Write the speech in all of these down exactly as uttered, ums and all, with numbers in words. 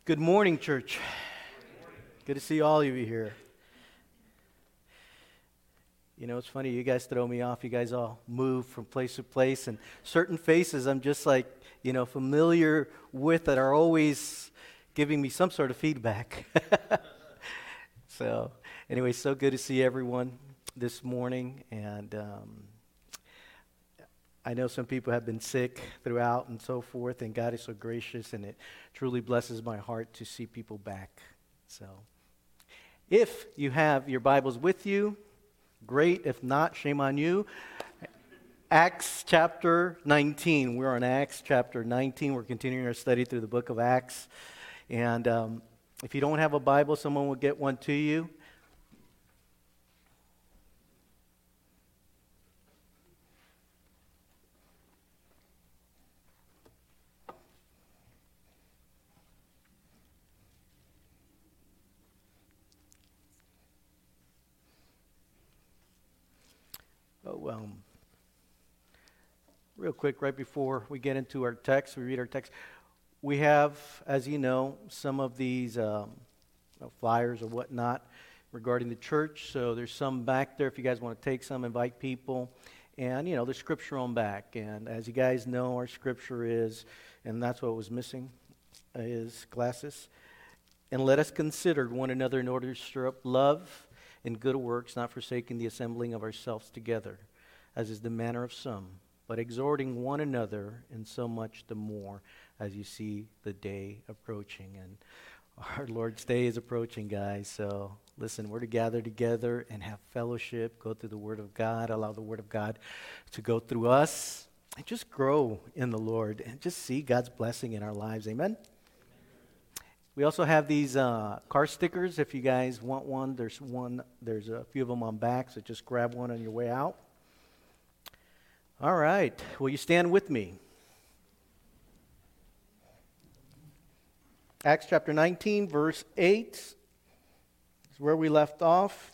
Good morning, church. Good to see all of you here. You know, it's funny, you guys throw me off. You guys all move from place to place, and certain faces I'm just like, you know, familiar with that are always giving me some sort of feedback. So, anyway, so good to see everyone this morning, and um, I know some people have been sick throughout and so forth, and God is so gracious, and it truly blesses my heart to see people back. So, if you have your Bibles with you, great. If not, shame on you. Acts chapter nineteen. We're on Acts chapter nineteen. We're continuing our study through the book of Acts. And um, if you don't have a Bible, someone will get one to you. Oh, um, real quick, right before we get into our text, we read our text. We have, as you know, some of these um, you know, flyers or whatnot regarding the church. So there's some back there if you guys want to take some, invite people. And, you know, there's scripture on back. And as you guys know, our scripture is, and that's what was missing, is glasses. And let us consider one another in order to stir up love and good works, not forsaking the assembling of ourselves together, as is the manner of some, but exhorting one another, and so much the more as you see the day approaching. And our Lord's day is approaching, guys. So listen, we're to gather together and have fellowship, go through the Word of God, allow the Word of God to go through us, and just grow in the Lord, and just see God's blessing in our lives. Amen? We also have these uh, car stickers. If you guys want one, there's one. There's a few of them on back, so just grab one on your way out. All right. Will you stand with me? Acts chapter nineteen, verse eight is where we left off.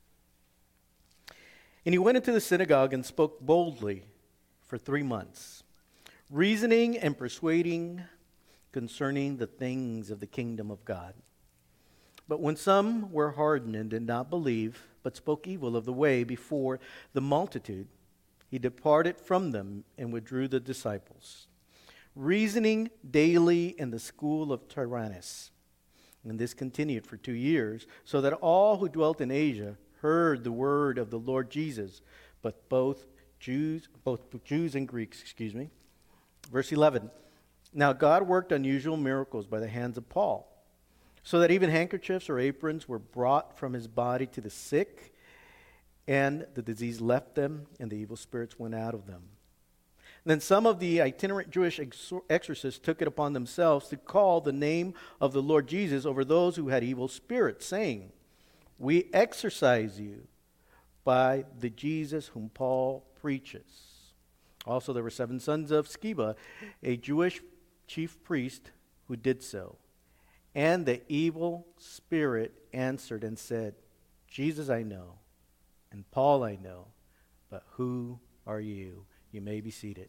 And he went into the synagogue and spoke boldly for three months, reasoning and persuading concerning the things of the kingdom of God. But when some were hardened and did not believe, but spoke evil of the way before the multitude, he departed from them and withdrew the disciples, reasoning daily in the school of Tyrannus. And this continued for two years, so that all who dwelt in Asia heard the word of the Lord Jesus, but both Jews, both Jews and Greeks, excuse me. Verse eleven. Now God worked unusual miracles by the hands of Paul, so that even handkerchiefs or aprons were brought from his body to the sick, and the disease left them, and the evil spirits went out of them. And then some of the itinerant Jewish exorcists took it upon themselves to call the name of the Lord Jesus over those who had evil spirits, saying, "We exorcise you by the Jesus whom Paul preaches." Also there were seven sons of Sceva, a Jewish chief priest, who did so. And the evil spirit answered and said, "Jesus I know, and Paul I know, but who are you?" You may be seated.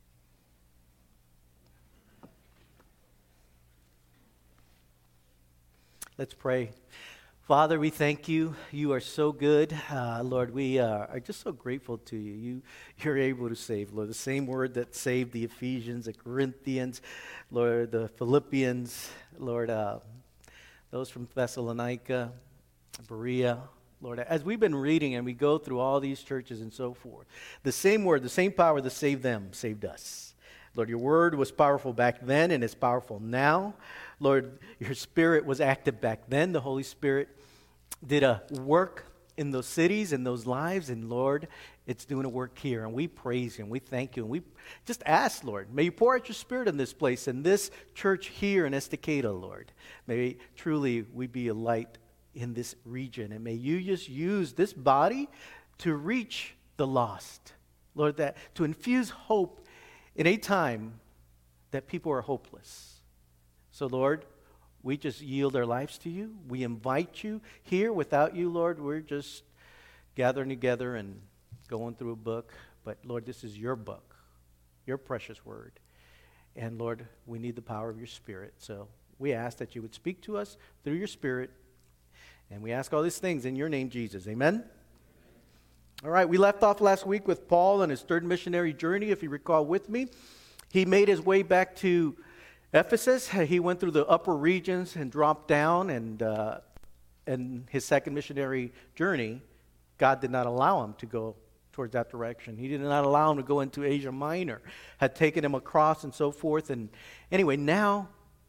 Let's pray. Father, we thank you. You are so good. Uh, Lord, we uh, are just so grateful to you. you. You're able to save, Lord. The same word that saved the Ephesians, the Corinthians, Lord, the Philippians, Lord, uh, those from Thessalonica, Berea. Lord, as we've been reading and we go through all these churches and so forth, the same word, the same power that saved them, saved us. Lord, your word was powerful back then and it's powerful now. Lord, your spirit was active back then. The Holy Spirit did a work in those cities and those lives. And Lord, it's doing a work here. And we praise you and we thank you. And we just ask, Lord, may you pour out your spirit in this place, in this church here in Estacada, Lord. May truly we be a light in this region. And may you just use this body to reach the lost. Lord, that to infuse hope in a time that people are hopeless. So, Lord, we just yield our lives to you. We invite you here. Without you, Lord, we're just gathering together and going through a book. But, Lord, this is your book, your precious word. And, Lord, we need the power of your Spirit. So We ask that you would speak to us through your Spirit. And we ask all these things in your name, Jesus. Amen? All right, we left off last week with Paul on his third missionary journey, if you recall with me. He made his way back to Ephesus. He went through the upper regions and dropped down, and uh, and his second missionary journey, God did not allow him to go towards that direction. He did not allow him to go into Asia Minor, had taken him across and so forth. And anyway, now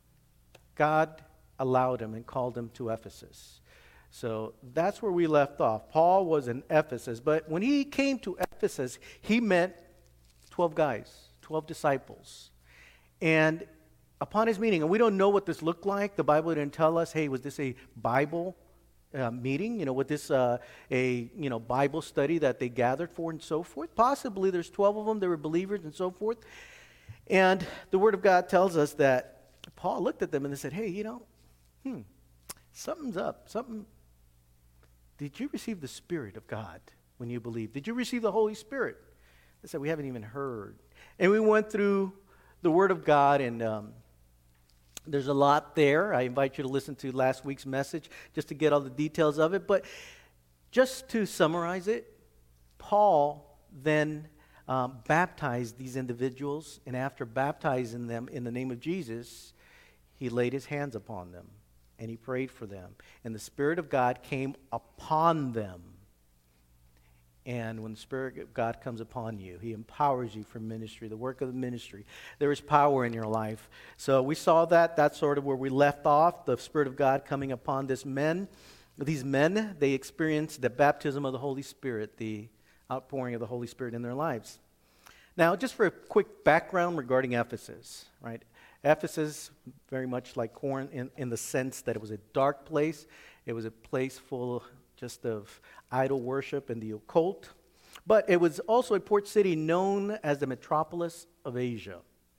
God allowed him and called him to Ephesus. So that's where we left off. Paul was in Ephesus, but when he came to Ephesus, he met twelve guys, twelve disciples. And upon his meeting, and we don't know what this looked like. The Bible didn't tell us, hey, was this a Bible uh, meeting? You know, was this uh, a, you know, Bible study that they gathered for and so forth? Possibly. There's twelve of them. They were believers and so forth. And the Word of God tells us that Paul looked at them and they said, hey, you know, hmm, something's up. Something. Did you receive the Spirit of God when you believed? Did you receive the Holy Spirit? They said, we haven't even heard. And we went through the Word of God, and um, there's a lot there. I invite you to listen to last week's message just to get all the details of it. But just to summarize it, Paul then um, baptized these individuals, and after baptizing them in the name of Jesus, he laid his hands upon them. And he prayed for them. And the Spirit of God came upon them. And when the Spirit of God comes upon you, he empowers you for ministry, the work of the ministry. There is power in your life. So we saw that. That's sort of where we left off, the Spirit of God coming upon this men. These men, they experienced the baptism of the Holy Spirit, the outpouring of the Holy Spirit in their lives. Now, just for a quick background regarding Ephesus, right? Ephesus, very much like Corinth in, in the sense that it was a dark place. It was a place full just of idol worship and the occult. But it was also a port city known as the metropolis of Asia.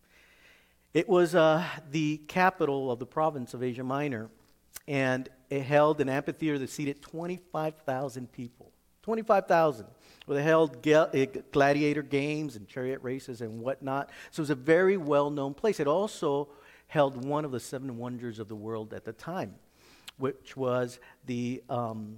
It was uh, the capital of the province of Asia Minor, and it held an amphitheater that seated twenty-five thousand people. twenty-five thousand. Where they held gladiator games and chariot races and whatnot. So it was a very well-known place. It also held one of the seven wonders of the world at the time, which was the um,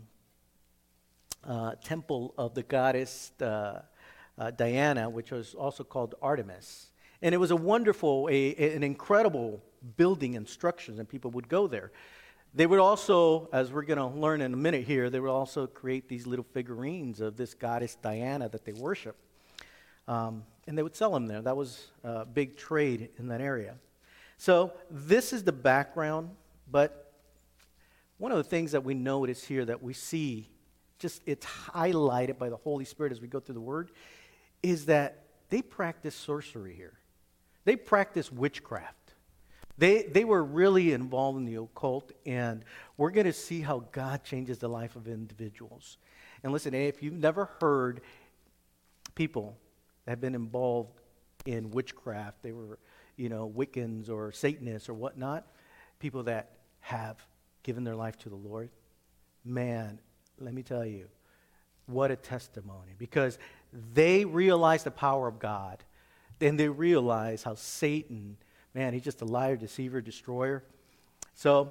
uh, temple of the goddess uh, uh, Diana, which was also called Artemis. And it was a wonderful, a, an incredible building and structures, and people would go there. They would also, as we're going to learn in a minute here, they would also create these little figurines of this goddess Diana that they worship. Um, and they would sell them there. That was a big trade in that area. So this is the background, but one of the things that we notice here that we see, just it's highlighted by the Holy Spirit as we go through the Word, is that they practice sorcery here. They practice witchcraft. They they were really involved in the occult, and we're going to see how God changes the life of individuals. And listen, if you've never heard people that have been involved in witchcraft, they were, you know, Wiccans or Satanists or whatnot, people that have given their life to the Lord, man, let me tell you, what a testimony. Because they realize the power of God, and they realize how Satan, man, he's just a liar, deceiver, destroyer. So,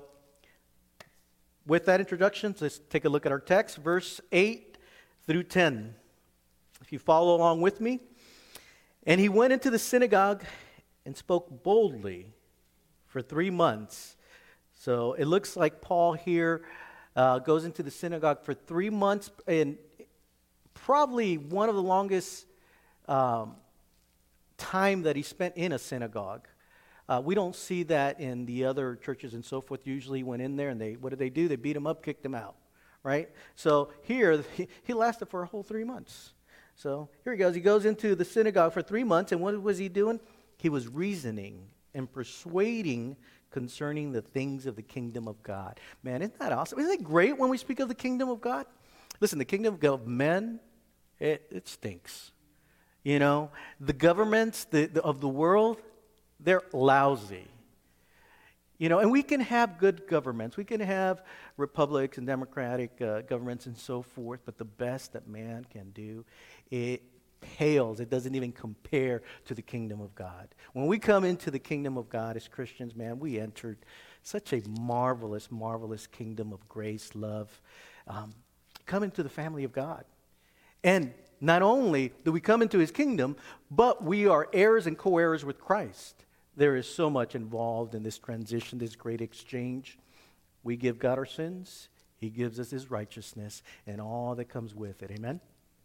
with that introduction, let's take a look at our text, verse eight through ten. If you follow along with me. And he went into the synagogue and spoke boldly for three months. So, it looks like Paul here uh, goes into the synagogue for three months, and probably one of the longest um, time that he spent in a synagogue. Uh, we don't see that in the other churches and so forth. Usually went in there and they, what did they do? They beat him up, kicked him out, right? So here, he, he lasted for a whole three months. So here he goes. He goes into the synagogue for three months, and what was he doing? He was reasoning and persuading concerning the things of the kingdom of God. Man, isn't that awesome? Isn't it great when we speak of the kingdom of God? Listen, the kingdom of men, it, it stinks. You know, the governments the, the, of the world, they're lousy. You know, and we can have good governments. We can have republics and democratic uh, governments and so forth, but the best that man can do, it pales. It doesn't even compare to the kingdom of God. When we come into the kingdom of God as Christians, man, we entered Such a marvelous, marvelous kingdom of grace, love. Um, come into the family of God. And not only do we come into his kingdom, but we are heirs and co-heirs with Christ. There is so much involved in this transition, this great exchange. We give God our sins. He gives us his righteousness and all that comes with it. Amen?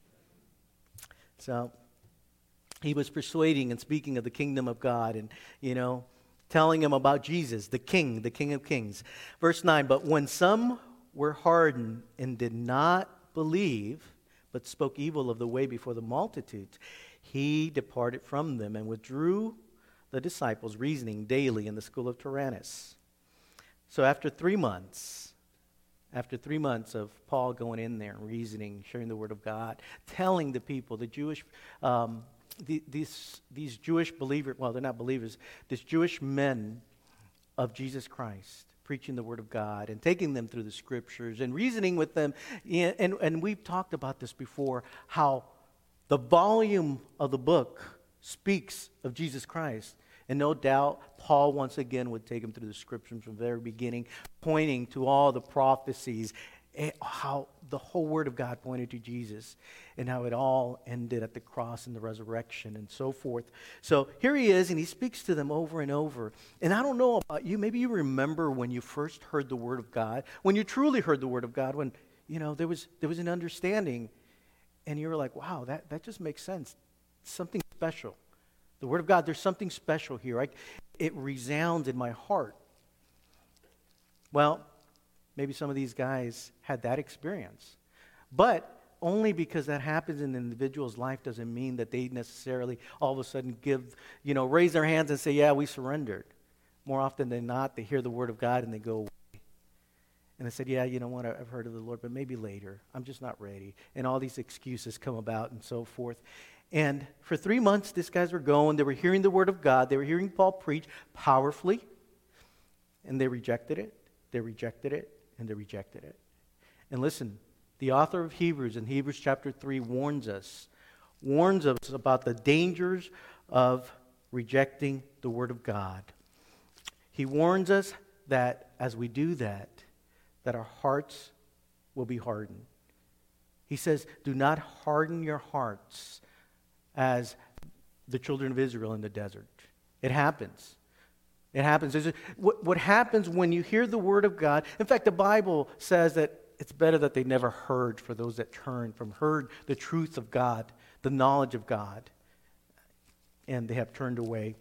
So, he was persuading and speaking of the kingdom of God and, you know, telling him about Jesus, the King, the King of Kings. Verse nine, but when some were hardened and did not believe, but spoke evil of the way before the multitudes, he departed from them and withdrew the disciples, reasoning daily in the school of Tyrannus. So after three months, after three months of Paul going in there, reasoning, sharing the word of God, telling the people, the Jewish um The, these, these Jewish believers, well, they're not believers, these Jewish men of Jesus Christ, preaching the Word of God and taking them through the Scriptures and reasoning with them. And, and, and we've talked about this before, how the volume of the book speaks of Jesus Christ. And no doubt, Paul once again would take them through the Scriptures from the very beginning, pointing to all the prophecies, how the whole Word of God pointed to Jesus and how it all ended at the cross and the resurrection and so forth. So here he is, and he speaks to them over and over. And I don't know about you, maybe you remember when you first heard the Word of God, when you truly heard the Word of God, when, you know, there was there was an understanding, and you were like, wow, that, that just makes sense. Something special. The Word of God, there's something special here. I, it resounds in my heart. Well, maybe some of these guys had that experience. But only because that happens in an individual's life doesn't mean that they necessarily all of a sudden give, you know, raise their hands and say, yeah, we surrendered. More often than not, they hear the Word of God and they go away. And they said, yeah, you know what, I've heard of the Lord, but maybe later. I'm just not ready. And all these excuses come about and so forth. And for three months, these guys were going. They were hearing the Word of God. They were hearing Paul preach powerfully. And they rejected it. They rejected it. And they rejected it. And listen, the author of Hebrews in Hebrews chapter three warns us, warns us about the dangers of rejecting the Word of God. He warns us that as we do that, that our hearts will be hardened. He says, do not harden your hearts as the children of Israel in the desert. It happens. It happens. There's a, what, what happens when you hear the Word of God, in fact, the Bible says that it's better that they never heard for those that turn from, heard the truth of God, the knowledge of God, and they have turned away.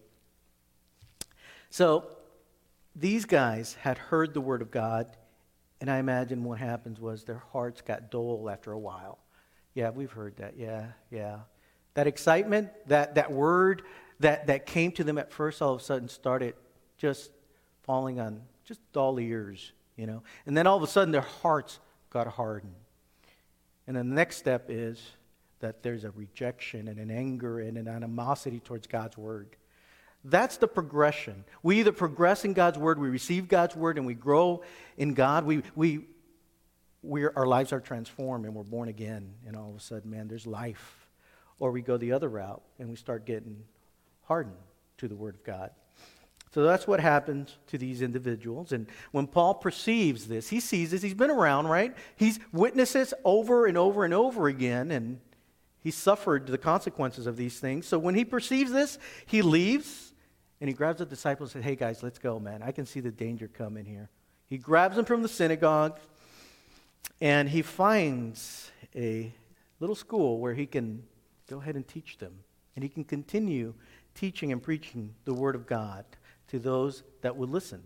So, these guys had heard the Word of God, and I imagine what happens was their hearts got dull after a while. Yeah, we've heard that. Yeah, yeah. That excitement, that, that word that, that came to them at first all of a sudden started just falling on just dull ears, you know. And then all of a sudden their hearts got hardened. And then the next step is that there's a rejection and an anger and an animosity towards God's Word. That's the progression. We either progress in God's Word, we receive God's Word, and we grow in God. We, we, we our lives are transformed and we're born again. And all of a sudden, man, there's life. Or we go the other route and we start getting hardened to the Word of God. So that's what happens to these individuals. And when Paul perceives this, he sees this. He's been around, right? He's witnessed this over and over and over again, and he suffered the consequences of these things. So when he perceives this, he leaves, and he grabs the disciples and says, hey, guys, let's go, man. I can see the danger coming here. He grabs them from the synagogue, and he finds a little school where he can go ahead and teach them. And he can continue teaching and preaching the Word of God to those that would listen.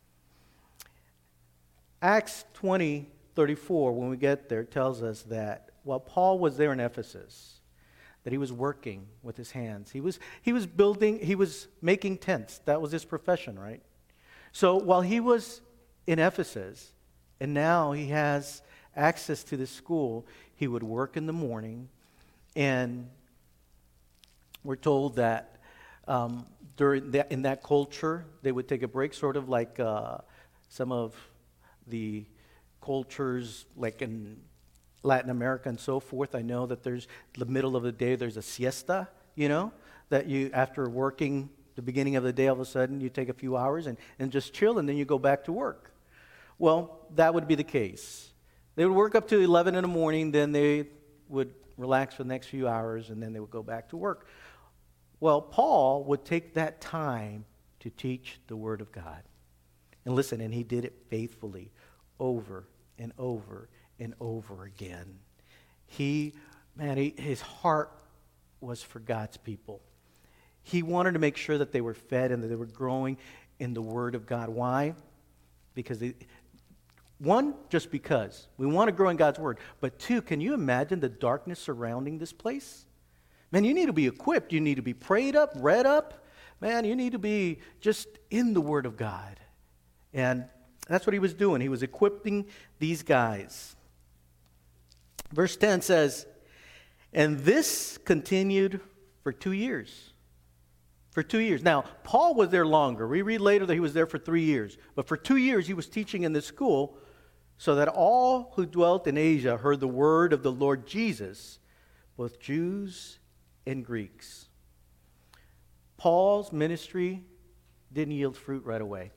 Acts twenty thirty-four, when we get there, tells us that while Paul was there in Ephesus, that he was working with his hands. He was, he was building, he was making tents. That was his profession, right? So while he was in Ephesus, and now he has access to this school, he would work in the morning, and we're told that um, during that, in that culture, they would take a break, sort of like uh, some of the cultures, like in Latin America and so forth. I know that there's the middle of the day, there's a siesta, you know, that you, after working The beginning of the day, all of a sudden, you take a few hours and, and just chill, and then you go back to work. Well, that would be the case. They would work up to eleven in the morning, then they would relax for the next few hours, and then they would go back to work. Well, Paul would take that time to teach the Word of God. And listen, and he did it faithfully over and over and over again. He, man, he, his heart was for God's people. He wanted to make sure that they were fed and that they were growing in the Word of God. Why? Because they, one, just because. We want to grow in God's Word. But two, can you imagine the darkness surrounding this place? Man, you need to be equipped. You need to be prayed up, read up. Man, you need to be just in the Word of God. And that's what he was doing. He was equipping these guys. Verse ten says, and this continued for two years. For two years. Now, Paul was there longer. We read later that he was there for three years. But for two years, he was teaching in this school so that all who dwelt in Asia heard the word of the Lord Jesus, both Jews and Greeks. Paul's ministry didn't yield fruit right away.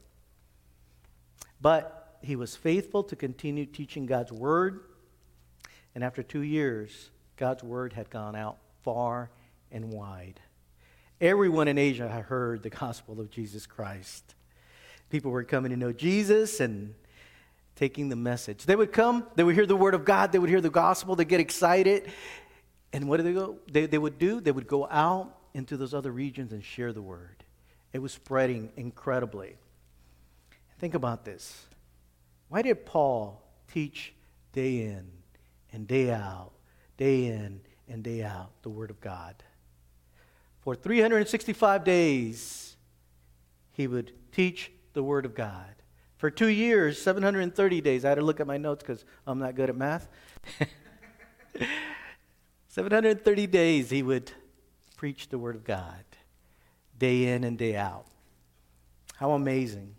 But he was faithful to continue teaching God's word. And after two years, God's word had gone out far and wide. Everyone in Asia had heard the gospel of Jesus Christ. People were coming to know Jesus and taking the message. They would come, they would hear the word of God, they would hear the gospel, they'd get excited. And what did they go? They, they would do? They would go out into those other regions and share the word. It was spreading incredibly. Think about this. Why did Paul teach day in and day out, day in and day out, the word of God? For three hundred sixty-five days, he would teach the word of God. For two years, seven hundred thirty days, I had to look at my notes because I'm not good at math. seven hundred thirty days, he would preach the word of God, day in and day out. How amazing.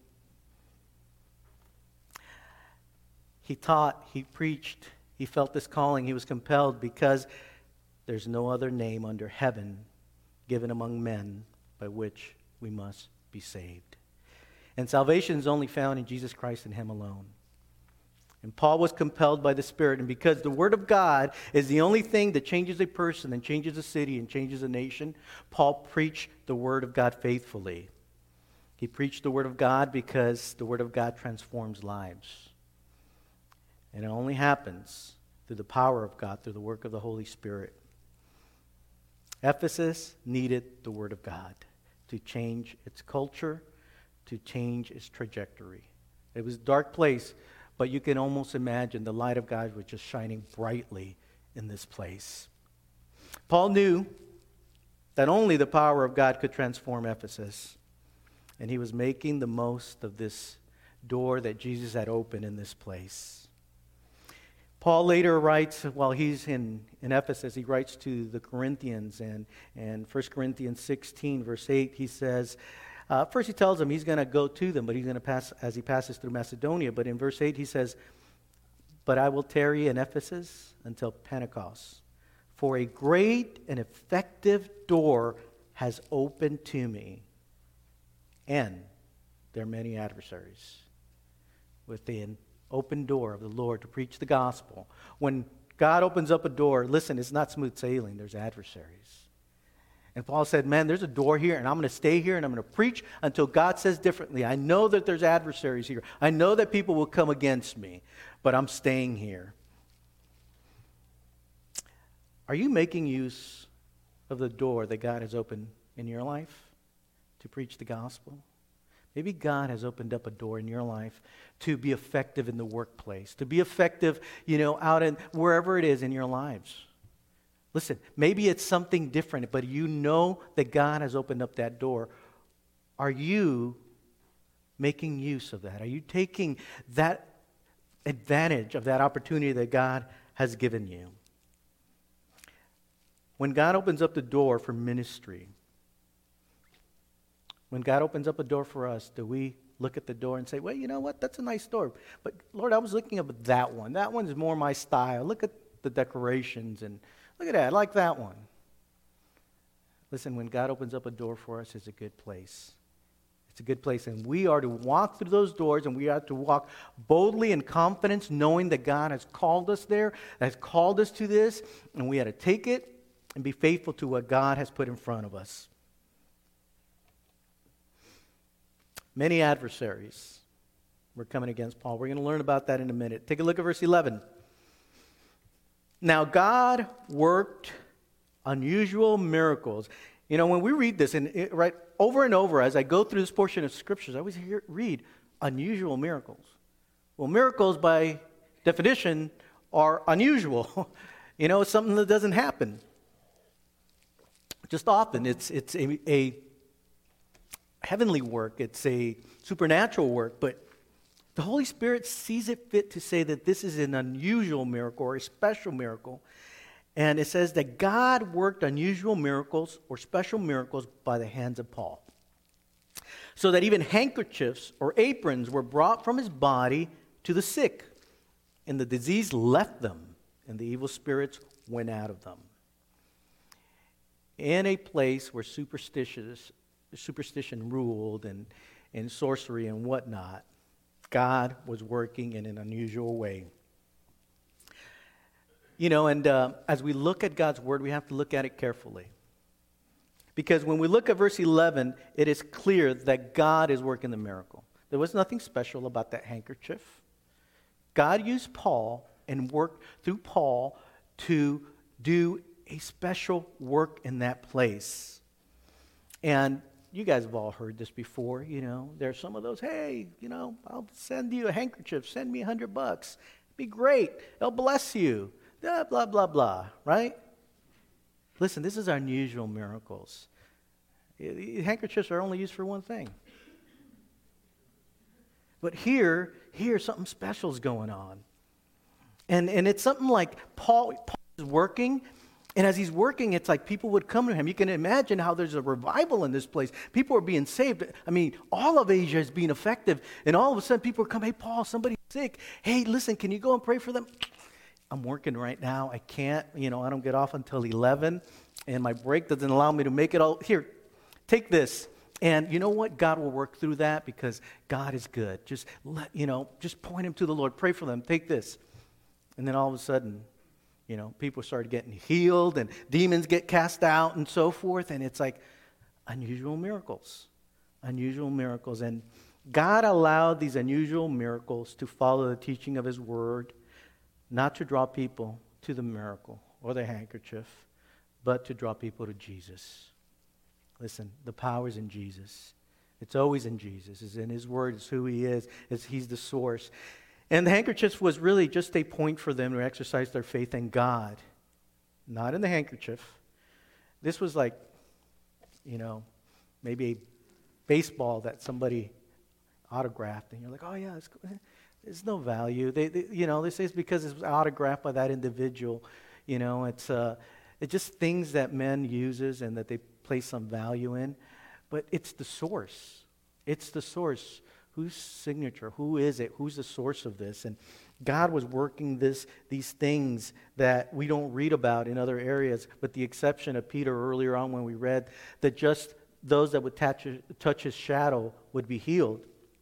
He taught, he preached, he felt this calling, he was compelled because there's no other name under heaven given among men by which we must be saved. And salvation is only found in Jesus Christ and him alone. And Paul was compelled by the Spirit, and because the Word of God is the only thing that changes a person and changes a city and changes a nation, Paul preached the Word of God faithfully. He preached the Word of God because the Word of God transforms lives. And it only happens through the power of God, through the work of the Holy Spirit. Ephesus needed the Word of God to change its culture, to change its trajectory. It was a dark place, but you can almost imagine the light of God was just shining brightly in this place. Paul knew that only the power of God could transform Ephesus, and he was making the most of this door that Jesus had opened in this place. Paul later writes, while he's in, in Ephesus, he writes to the Corinthians, and, and First Corinthians sixteen, verse eight, he says, uh, first he tells them he's going to go to them, but he's going to pass as he passes through Macedonia. But in verse eight he says, but I will tarry in Ephesus until Pentecost, for a great and effective door has opened to me, and there are many adversaries within. Open door of the Lord to preach the gospel. When God opens up a door, listen, it's not smooth sailing. There's adversaries. And Paul said, man, there's a door here, and I'm going to stay here, and I'm going to preach until God says differently. I know that there's adversaries here. I know that people will come against me, but I'm staying here. Are you making use of the door that God has opened in your life to preach the gospel? Maybe God has opened up a door in your life to be effective in the workplace, to be effective, you know, out in wherever it is in your lives. Listen, maybe it's something different, but you know that God has opened up that door. Are you making use of that? Are you taking that advantage of that opportunity that God has given you? When God opens up the door for ministry, when God opens up a door for us, do we look at the door and say, well, you know what, that's a nice door. But Lord, I was looking at that one. That one's more my style. Look at the decorations and look at that. I like that one. Listen, when God opens up a door for us, it's a good place. It's a good place, and we are to walk through those doors, and we are to walk boldly in confidence, knowing that God has called us there, has called us to this, and we had to take it and be faithful to what God has put in front of us. Many adversaries were coming against Paul. We're going to learn about that in a minute. Take a look at verse eleven. Now God worked unusual miracles. You know, when we read this, and it, right over and over as I go through this portion of Scriptures, I always hear, read unusual miracles. Well, miracles by definition are unusual. You know, it's something that doesn't happen just often. It's it's a, a heavenly work. It's a supernatural work, but the Holy Spirit sees it fit to say that this is an unusual miracle or a special miracle. And it says that God worked unusual miracles or special miracles by the hands of Paul. So that even handkerchiefs or aprons were brought from his body to the sick. And the disease left them, and the evil spirits went out of them. In a place where superstitious, superstition ruled and, and sorcery and whatnot, God was working in an unusual way. You know, and uh, as we look at God's word, we have to look at it carefully. Because when we look at verse eleven, it is clear that God is working the miracle. There was nothing special about that handkerchief. God used Paul and worked through Paul to do a special work in that place. And you guys have all heard this before, you know. There's some of those, hey, you know, I'll send you a handkerchief. Send me a hundred bucks. It'd be great. It'll bless you. Blah, blah, blah, blah, right? Listen, this is unusual miracles. Handkerchiefs are only used for one thing. But here, here something special is going on. And, and it's something like Paul, Paul is working, and as he's working, it's like people would come to him. You can imagine how there's a revival in this place. People are being saved. I mean, all of Asia is being effective. And all of a sudden, people are coming, hey, Paul, somebody's sick. Hey, listen, can you go and pray for them? I'm working right now. I can't, you know, I don't get off until eleven. And my break doesn't allow me to make it all. Here, take this. And you know what? God will work through that because God is good. Just let, you know, just point him to the Lord. Pray for them. Take this. And then all of a sudden, you know, people start getting healed and demons get cast out and so forth. And it's like unusual miracles, unusual miracles. And God allowed these unusual miracles to follow the teaching of his word, not to draw people to the miracle or the handkerchief, but to draw people to Jesus. Listen, the power is in Jesus. It's always in Jesus. It's in his word. It's who he is. It's, he's the source. And the handkerchief was really just a point for them to exercise their faith in God, not in the handkerchief. This was like, you know, maybe a baseball that somebody autographed, and you're like, oh yeah, it's, there's no value. They, they, you know, they say it's because it's autographed by that individual. You know, it's uh, it's just things that men uses and that they place some value in, but it's the source. It's the source. Whose signature? Who is it? Who's the source of this? And God was working this these things that we don't read about in other areas, with the exception of Peter earlier on when we read that just those that would touch, touch his shadow would be healed.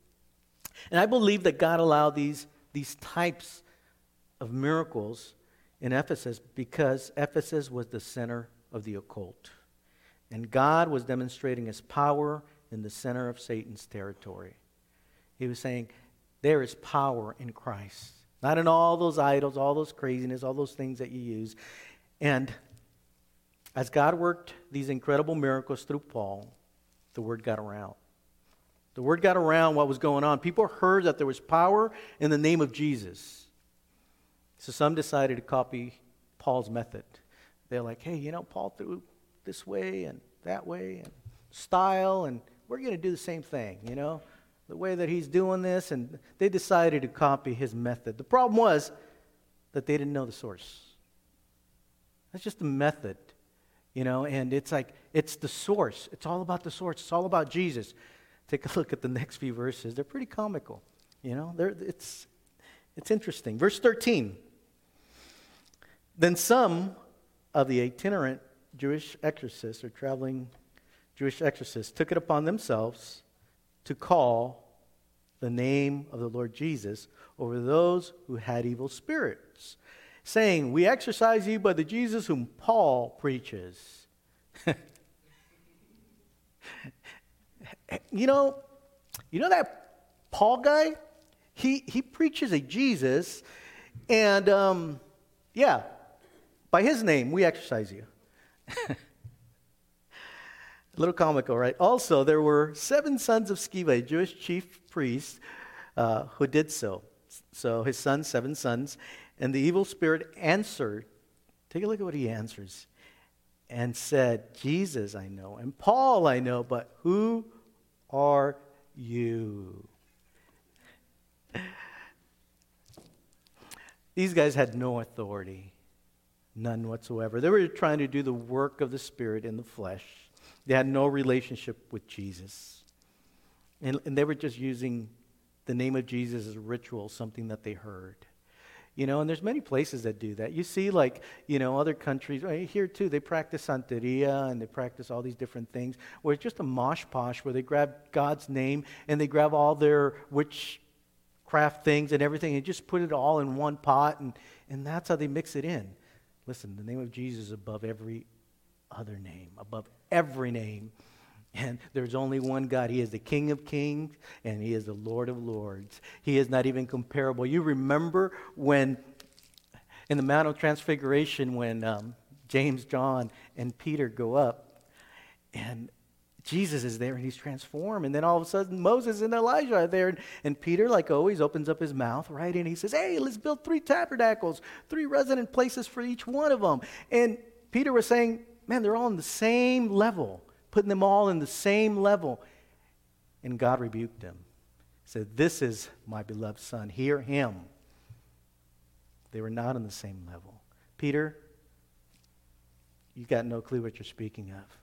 And I believe that God allowed these, these types of miracles in Ephesus because Ephesus was the center of the occult. And God was demonstrating his power in the center of Satan's territory. He was saying, there is power in Christ. Not in all those idols, all those craziness, all those things that you use. And as God worked these incredible miracles through Paul, the word got around. The word got around what was going on. People heard that there was power in the name of Jesus. So some decided to copy Paul's method. They're like, hey, you know, Paul threw this way and that way and style, and we're going to do the same thing, you know, the way that he's doing this. And they decided to copy his method. The problem was that they didn't know the source. That's just the method, you know, and it's like, it's the source. It's all about the source. It's all about Jesus. Take a look at the next few verses. They're pretty comical, you know. They're, it's, it's interesting. Verse thirteen. Then some of the itinerant Jewish exorcists or traveling Jewish exorcists took it upon themselves to call the name of the Lord Jesus over those who had evil spirits, saying, "We exorcise you by the Jesus whom Paul preaches." you know, you know that Paul guy? He he preaches a Jesus, and um, yeah, by his name we exorcise you. A little comical, right? Also, there were seven sons of Sceva, a Jewish chief priest, uh, who did so. So his sons, seven sons, and the evil spirit answered. Take a look at what he answers. And said, "Jesus I know, and Paul I know, but who are you?" These guys had no authority, none whatsoever. They were trying to do the work of the Spirit in the flesh. They had no relationship with Jesus. And, and they were just using the name of Jesus as a ritual, something that they heard. You know, and there's many places that do that. You see, like, you know, other countries, right, here too, they practice Santeria and they practice all these different things, where it's just a mosh posh, where they grab God's name and they grab all their witchcraft things and everything and just put it all in one pot, and, and that's how they mix it in. Listen, the name of Jesus is above every other name, above every name. And there's only one God. He is the King of kings, and He is the Lord of lords. He is not even comparable. You remember when, in the Mount of Transfiguration, when um, James, John, and Peter go up, and Jesus is there, and He's transformed. And then all of a sudden, Moses and Elijah are there. And, and Peter, like always, opens up his mouth, right? And he says, "Hey, let's build three tabernacles, three resident places for each one of them." And Peter was saying, man, they're all on the same level. Putting them all in the same level. And God rebuked them. He said, "This is my beloved Son. Hear Him." They were not on the same level. Peter, you got no clue what you're speaking of.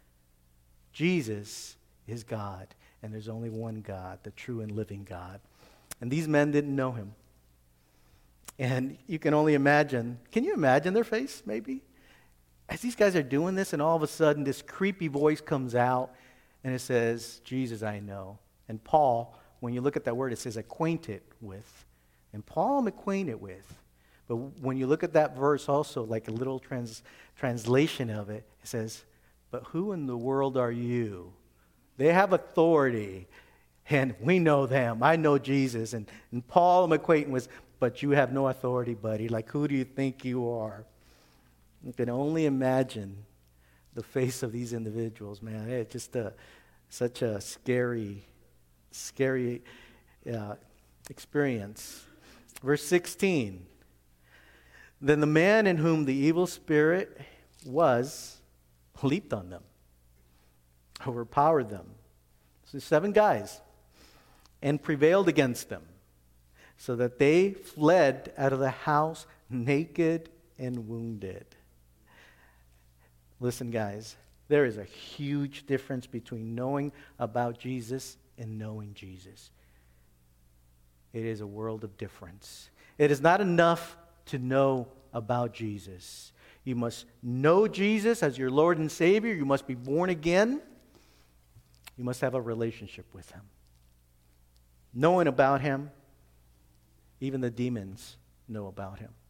Jesus is God. And there's only one God, the true and living God. And these men didn't know Him. And you can only imagine, can you imagine their face, maybe? As these guys are doing this, and all of a sudden this creepy voice comes out, and it says, "Jesus I know." And Paul, when you look at that word, it says acquainted with. And Paul I'm acquainted with. But when you look at that verse also, like a little trans, translation of it, it says, "But who in the world are you?" They have authority, and we know them. I know Jesus. And, and Paul I'm acquainted with, but you have no authority, buddy. Like, who do you think you are? You can only imagine the face of these individuals, man. It's just a, such a scary, scary uh, experience. Verse sixteen. Then the man in whom the evil spirit was leaped on them, overpowered them. So seven guys, and prevailed against them, so that they fled out of the house naked and wounded. Listen, guys, there is a huge difference between knowing about Jesus and knowing Jesus. It is a world of difference. It is not enough to know about Jesus. You must know Jesus as your Lord and Savior. You must be born again. You must have a relationship with Him. Knowing about Him, even the demons know about Him.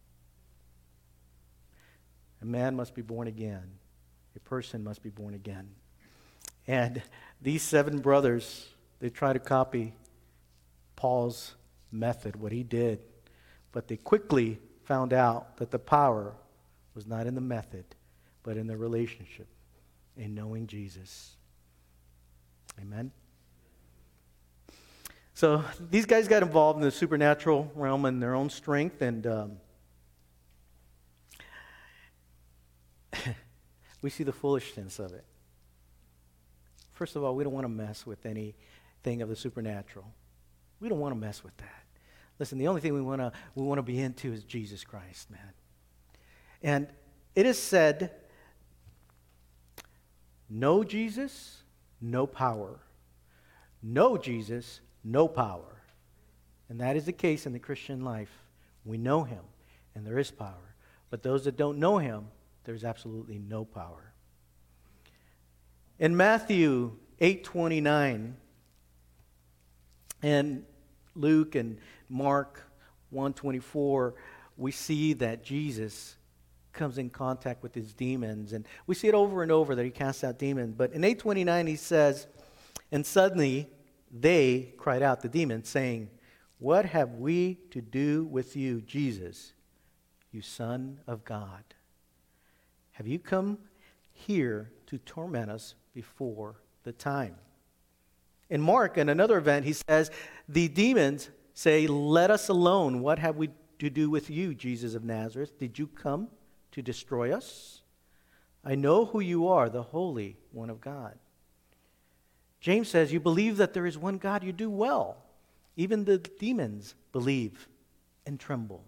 A man must be born again. A person must be born again. And these seven brothers, they try to copy Paul's method, what he did. But they quickly found out that the power was not in the method, but in the relationship, in knowing Jesus. Amen? So these guys got involved in the supernatural realm in their own strength, and um, we see the foolishness of it. First of all, we don't want to mess with anything of the supernatural. We don't want to mess with that. Listen, the only thing we want to we want to be into is Jesus Christ, man. And it is said, no Jesus, no power. No Jesus, no power. And that is the case in the Christian life. We know Him, and there is power. But those that don't know Him, there's absolutely no power. In Matthew eight twenty-nine, and Luke and Mark one twenty-four, we see that Jesus comes in contact with his demons. And we see it over and over that he casts out demons. But in eight twenty-nine he says, and suddenly they cried out, the demons, saying, what have we to do with you, Jesus, you Son of God? Have you come here to torment us before the time? In Mark, in another event, he says, the demons say, let us alone. What have we to do with you, Jesus of Nazareth? Did you come to destroy us? I know who you are, the Holy One of God. James says, you believe that there is one God, you do well. Even the demons believe and tremble.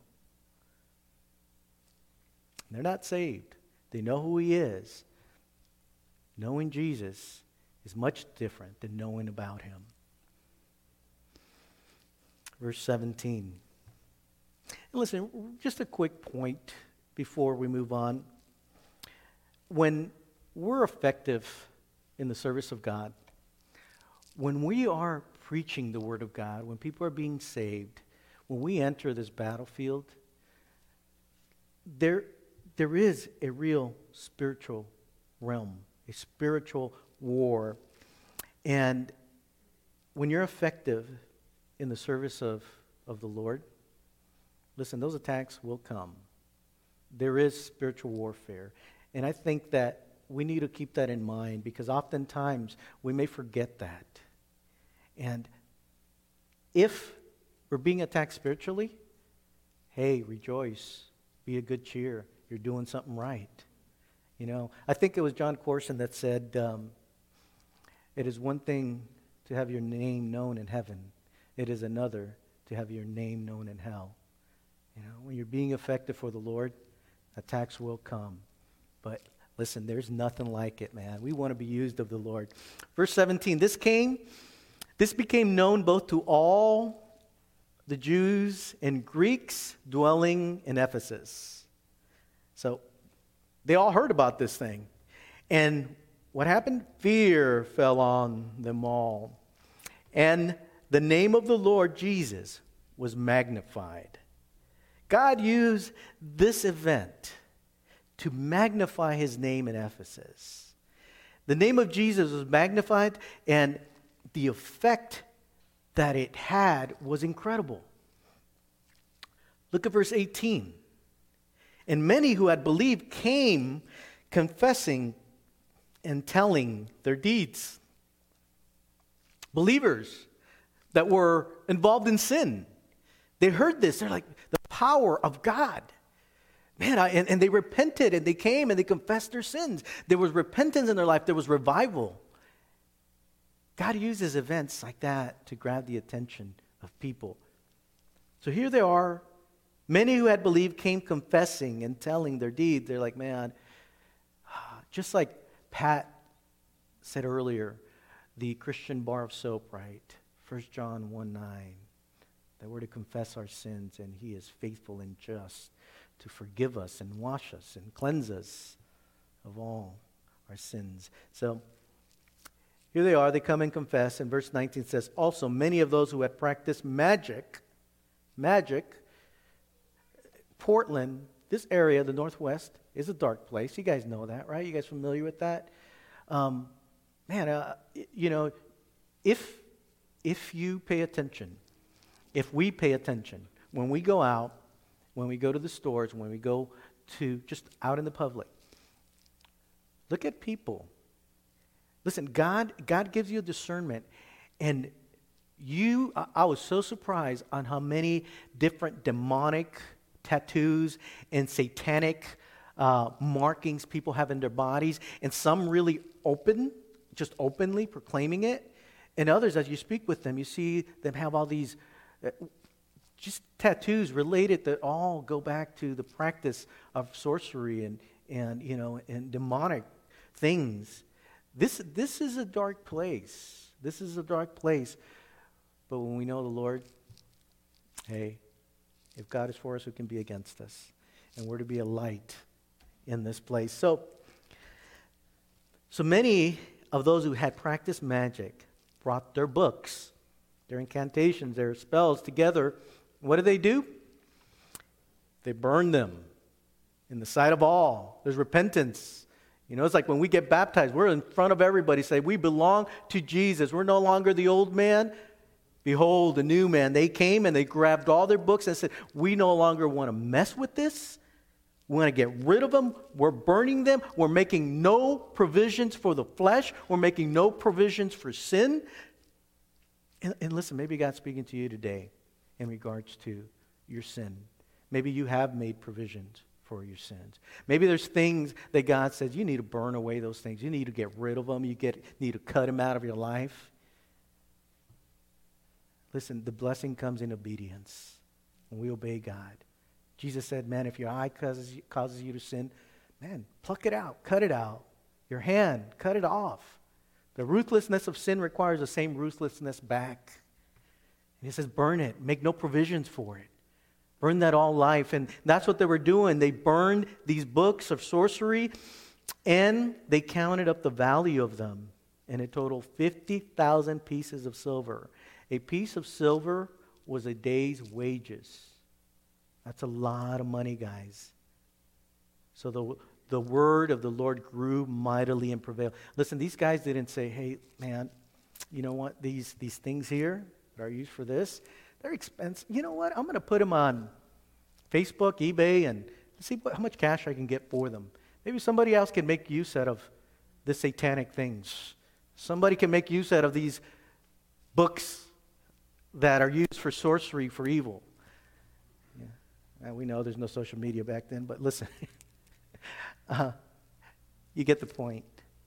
They're not saved. They know who he is. Knowing Jesus is much different than knowing about him. Verse seventeen. And listen, just a quick point before we move on. When we're effective in the service of God, when we are preaching the Word of God, when people are being saved, when we enter this battlefield, there, there is a real spiritual realm, a spiritual war. And when you're effective in the service of, of the Lord, listen, those attacks will come. There is spiritual warfare. And I think that we need to keep that in mind, because oftentimes we may forget that. And if we're being attacked spiritually, hey, rejoice. Be a good cheer. You're doing something right. You know, I think it was John Corson that said, um, it is one thing to have your name known in heaven. It is another to have your name known in hell. You know, when you're being effective for the Lord, attacks will come. But listen, there's nothing like it, man. We want to be used of the Lord. Verse seventeen, this came, this became known both to all the Jews and Greeks dwelling in Ephesus. So they all heard about this thing. And what happened? Fear fell on them all. And the name of the Lord Jesus was magnified. God used this event to magnify his name in Ephesus. The name of Jesus was magnified, and the effect that it had was incredible. Look at verse eighteen. And many who had believed came confessing and telling their deeds. Believers that were involved in sin, they heard this. They're like, the power of God. Man, I, and, and they repented, and they came and they confessed their sins. There was repentance in their life. There was revival. God uses events like that to grab the attention of people. So here they are. Many who had believed came confessing and telling their deeds. They're like, man, just like Pat said earlier, the Christian bar of soap, right? First John one nine, that we're to confess our sins, and he is faithful and just to forgive us and wash us and cleanse us of all our sins. So here they are, they come and confess, and verse nineteen says, also many of those who had practiced magic, magic, Portland, this area, the Northwest, is a dark place. You guys know that, right? You guys familiar with that? Um, man, uh, you know, if if you pay attention, if we pay attention, when we go out, when we go to the stores, when we go to just out in the public, look at people. Listen, God, God gives you a discernment, and you, I, I was so surprised on how many different demonic tattoos and satanic uh, markings people have in their bodies, and some really open, just openly proclaiming it, and others, as you speak with them, you see them have all these uh, just tattoos related that all go back to the practice of sorcery and, and you know, and demonic things. This, this is a dark place. This is a dark place. But when we know the Lord, hey, if God is for us, who can be against us? And we're to be a light in this place. So, so many of those who had practiced magic brought their books, their incantations, their spells together. What did they do? They burned them in the sight of all. There's repentance. You know, it's like when we get baptized, we're in front of everybody, say, we belong to Jesus. We're no longer the old man. Behold, the new man. They came and they grabbed all their books and said, we no longer want to mess with this. We want to get rid of them. We're burning them. We're making no provisions for the flesh. We're making no provisions for sin. And, and listen, maybe God's speaking to you today in regards to your sin. Maybe you have made provisions for your sins. Maybe there's things that God says you need to burn away those things. You need to get rid of them. You get, need to cut them out of your life. Listen, the blessing comes in obedience when we obey God. Jesus said, man, if your eye causes you, causes you to sin, man, pluck it out, cut it out. Your hand, cut it off. The ruthlessness of sin requires the same ruthlessness back. And he says, burn it, make no provisions for it. Burn that all life. And that's what they were doing. They burned these books of sorcery, and they counted up the value of them. And it totaled fifty thousand pieces of silver. A piece of silver was a day's wages. That's a lot of money, guys. So the, the word of the Lord grew mightily and prevailed. Listen, these guys didn't say, hey, man, you know what? These, these things here that are used for this, they're expensive. You know what? I'm going to put them on Facebook, eBay, and see what, how much cash I can get for them. Maybe somebody else can make use out of the satanic things. Somebody can make use out of these books that are used for sorcery, for evil. Yeah. And we know there's no social media back then, but listen. uh, you get the point.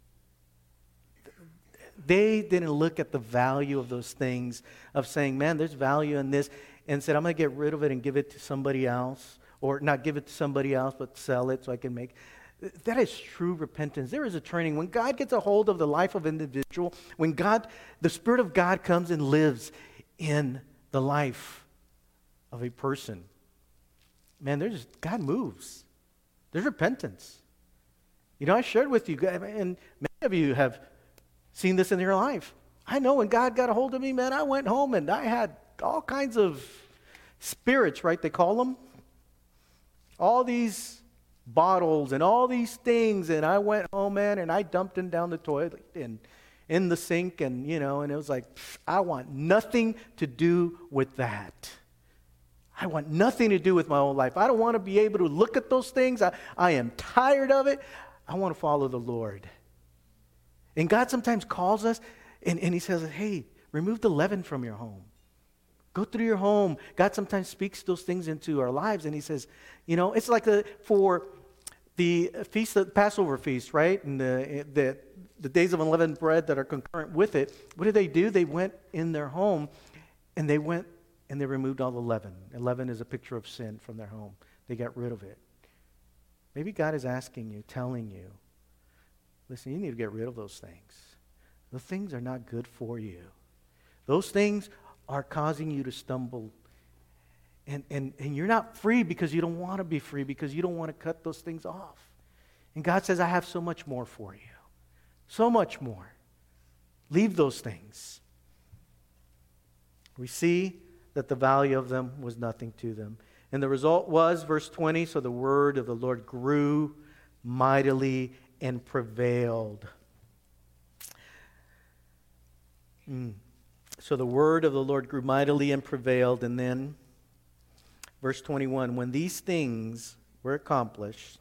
They didn't look at the value of those things, of saying, man, there's value in this, and said, I'm going to get rid of it and give it to somebody else, or not give it to somebody else, but sell it so I can make. That is true repentance. There is a turning. When God gets a hold of the life of an individual, when God, the Spirit of God comes and lives in the life of a person, man, there's God moves. There's repentance. You know, I shared with you, and many of you have seen this in your life. I know when God got a hold of me, man, I went home and I had all kinds of spirits, right? They call them. All these bottles and all these things, and I went home, man, and I dumped them down the toilet and in the sink, and you know, and it was like, I want nothing to do with that. I want nothing to do with my own life. I don't want to be able to look at those things. I, I am tired of it. I want to follow the Lord. And God sometimes calls us, and, and he says, hey, remove the leaven from your home. Go through your home. God sometimes speaks those things into our lives, and he says, you know, it's like the, for the feast, the Passover feast, right? And the, the, the days of unleavened bread that are concurrent with it. What did they do? They went in their home, and they went and they removed all the leaven. And leaven is a picture of sin from their home. They got rid of it. Maybe God is asking you, telling you, listen, you need to get rid of those things. Those things are not good for you. Those things are causing you to stumble. And, and, and you're not free because you don't want to be free, because you don't want to cut those things off. And God says, I have so much more for you. So much more. Leave those things. We see that the value of them was nothing to them. And the result was, verse twenty, so the word of the Lord grew mightily and prevailed. Mm. So the word of the Lord grew mightily and prevailed. And then, verse twenty-one, when these things were accomplished,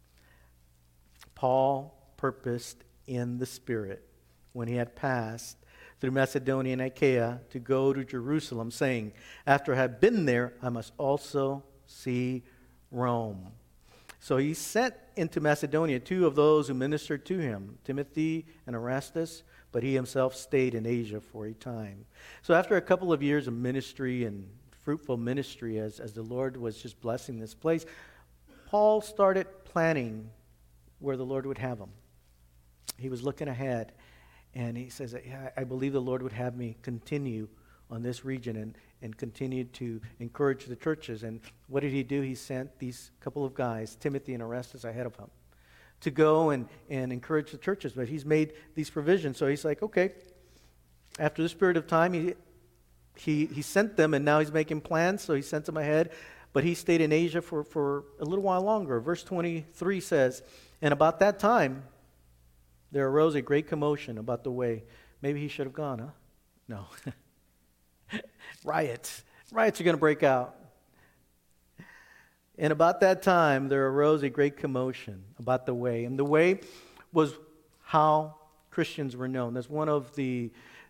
Paul purposed in the Spirit, when he had passed through Macedonia and Achaia, to go to Jerusalem, saying, after I have been there, I must also see Rome. So he sent into Macedonia two of those who ministered to him, Timothy and Erastus, but he himself stayed in Asia for a time. So after a couple of years of ministry and fruitful ministry, as, as the Lord was just blessing this place, Paul started planning where the Lord would have him. He was looking ahead, and he says, yeah, I believe the Lord would have me continue on this region and, and continue to encourage the churches. And what did he do? He sent these couple of guys, Timothy and Erastus, ahead of him. to go and, and encourage the churches, but he's made these provisions. So he's like, okay, after this period of time, he, he, he sent them, and now he's making plans, so he sent them ahead. But he stayed in Asia for, for a little while longer. Verse twenty-three says, and about that time, there arose a great commotion about the way. Maybe he should have gone, huh? No. Riots. Riots are going to break out. And about that time, there arose a great commotion about the way. And the way was how Christians were known. That's one of the,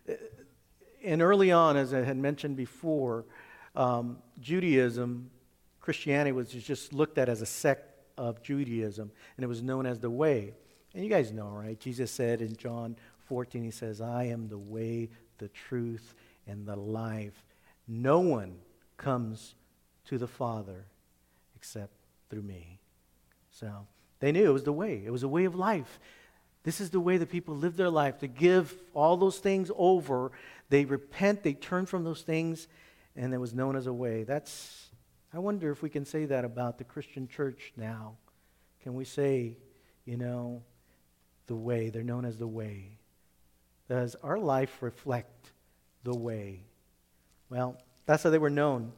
and early on, as I had mentioned before, um, Judaism, Christianity was just looked at as a sect of Judaism, and it was known as the way. And you guys know, right? Jesus said in John fourteen, he says, I am the way, the truth, and the life. No one comes to the Father except through me. So they knew it was the way. It was a way of life. This is the way that people live their life, to give all those things over. They repent, they turn from those things, and it was known as a way. That's, I wonder if we can say that about the Christian church now. Can we say, you know, the way, they're known as the way? Does our life reflect the way? Well, that's how they were known.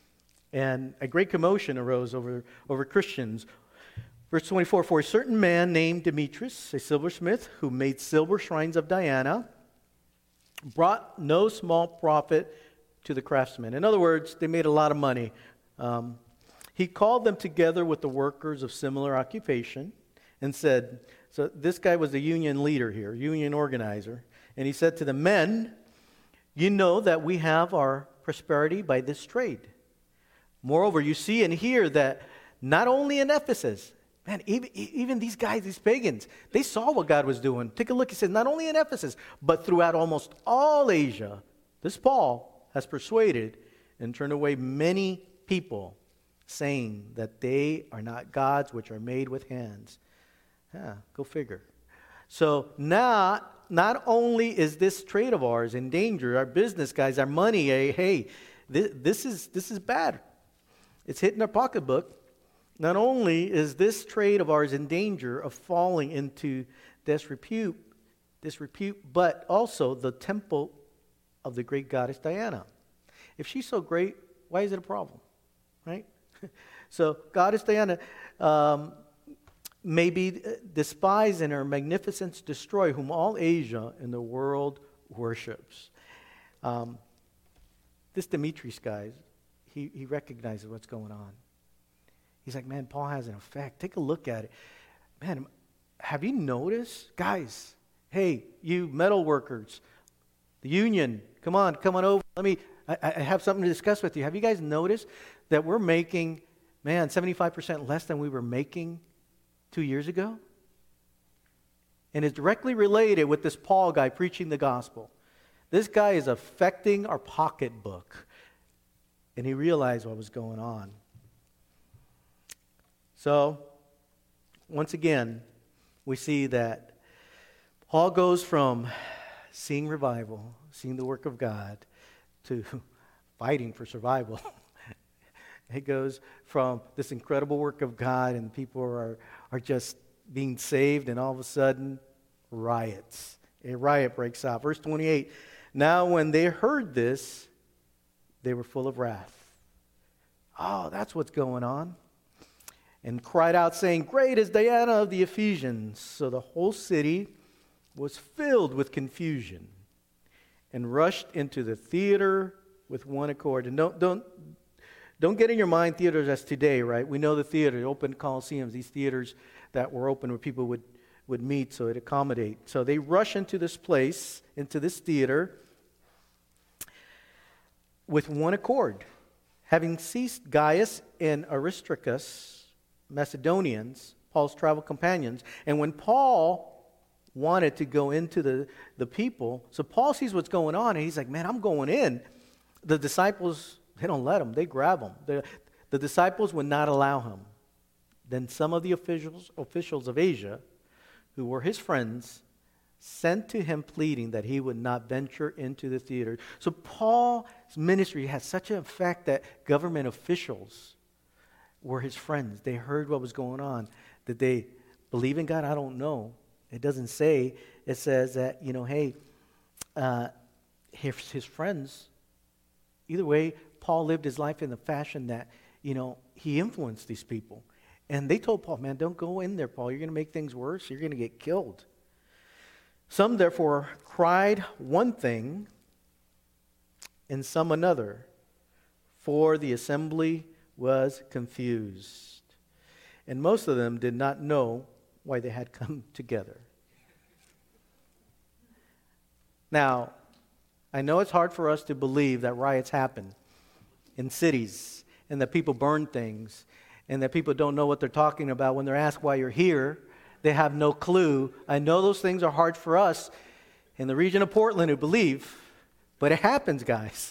And a great commotion arose over, over Christians. Verse twenty-four, for a certain man named Demetrius, a silversmith, who made silver shrines of Diana, brought no small profit to the craftsmen. In other words, they made a lot of money. Um, he called them together with the workers of similar occupation and said, so this guy was the union leader here, union organizer, and he said to the men, you know that we have our prosperity by this trade. Moreover, you see and hear that not only in Ephesus, man, even, even these guys, these pagans, they saw what God was doing. Take a look. He said, not only in Ephesus, but throughout almost all Asia, this Paul has persuaded and turned away many people, saying that they are not gods which are made with hands. Yeah, go figure. So not, not only is this trade of ours in danger, our business guys, our money, hey, hey this, this is this is bad. It's hitting our pocketbook. Not only is this trade of ours in danger of falling into disrepute, disrepute, but also the temple of the great goddess Diana. If she's so great, why is it a problem? Right? So goddess Diana um, may be despised and her magnificence destroyed, whom all Asia and the world worships. Um, this Demetrius guy, he, he recognizes what's going on. He's like, man, Paul has an effect. Take a look at it. Man, have you noticed? Guys, hey, you metal workers, the union, come on, come on over. Let me, I, I have something to discuss with you. Have you guys noticed that we're making, man, seventy-five percent less than we were making two years ago? And it's directly related with this Paul guy preaching the gospel. This guy is affecting our pocketbook. And he realized what was going on. So, once again, we see that Paul goes from seeing revival, seeing the work of God, to fighting for survival. It goes from this incredible work of God, and people are, are just being saved, and all of a sudden, riots. A riot breaks out. Verse twenty-eight, now when they heard this, they were full of wrath. Oh, that's what's going on. And cried out, saying, great is Diana of the Ephesians. So the whole city was filled with confusion and rushed into the theater with one accord. And don't, don't, don't get in your mind theaters as today, right? We know the theater, open coliseums, these theaters that were open where people would, would meet so it accommodate. So they rush into this place, into this theater, with one accord. Having ceased Gaius and Aristarchus, Macedonians, Paul's travel companions, and when Paul wanted to go into the, the people, so Paul sees what's going on, and he's like, man, I'm going in. The disciples, they don't let him. They grab him. The, the disciples would not allow him. Then some of the officials, officials of Asia, who were his friends, sent to him pleading that he would not venture into the theater. So Paul's ministry had such an effect that government officials were his friends. They heard what was going on, that they believe in God? I don't know. It doesn't say. It says that, you know, hey, uh, his, his friends, either way, Paul lived his life in the fashion that, you know, he influenced these people. And they told Paul, man, don't go in there, Paul. You're going to make things worse. You're going to get killed. Some, therefore, cried one thing and some another, for the assembly was confused. And most of them did not know why they had come together. Now, I know it's hard for us to believe that riots happen in cities and that people burn things and that people don't know what they're talking about when they're asked why you're here. They have no clue. I know those things are hard for us in the region of Portland who believe, but it happens, guys.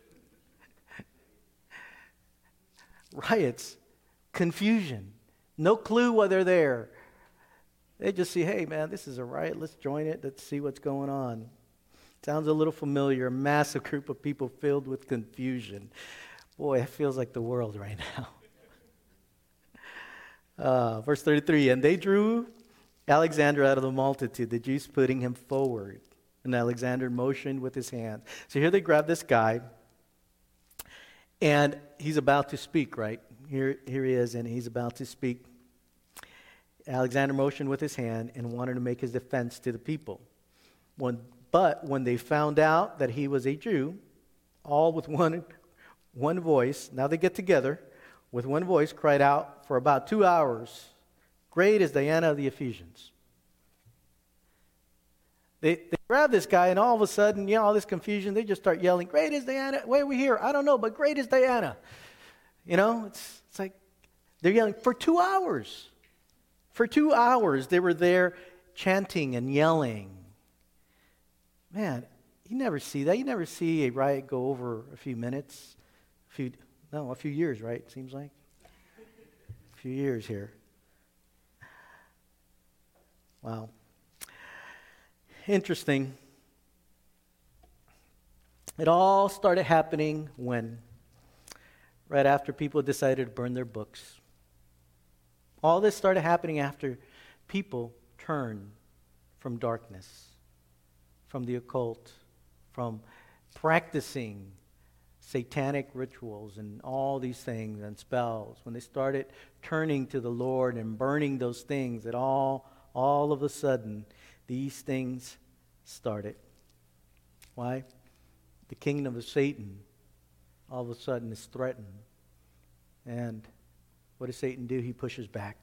Riots, confusion, no clue why they're there. They just see, hey, man, this is a riot. Let's join it. Let's see what's going on. Sounds a little familiar. A massive group of people filled with confusion. Boy, it feels like the world right now. Uh, verse thirty-three, and they drew Alexander out of the multitude, the Jews putting him forward. And Alexander motioned with his hand. So here they grab this guy, and he's about to speak, right? Here, here he is, and he's about to speak. Alexander motioned with his hand and wanted to make his defense to the people. When, but when they found out that he was a Jew, all with one, one voice, now they get together, with one voice cried out for about two hours, "Great is Diana of the Ephesians." They, they grab this guy, and all of a sudden, you know, all this confusion, they just start yelling, "Great is Diana." Why are we here? I don't know, but great is Diana. You know, it's, it's like they're yelling for two hours. For two hours, they were there chanting and yelling. Man, you never see that. You never see a riot go over a few minutes, a few, no, a few years, right? It seems like a few years here. Wow. Interesting. It all started happening when, right after people decided to burn their books. All this started happening after people turned from darkness, from the occult, from practicing satanic rituals and all these things and spells. When they started turning to the Lord and burning those things, that all, all of a sudden, these things started. Why? The kingdom of Satan all of a sudden is threatened. And what does Satan do? He pushes back.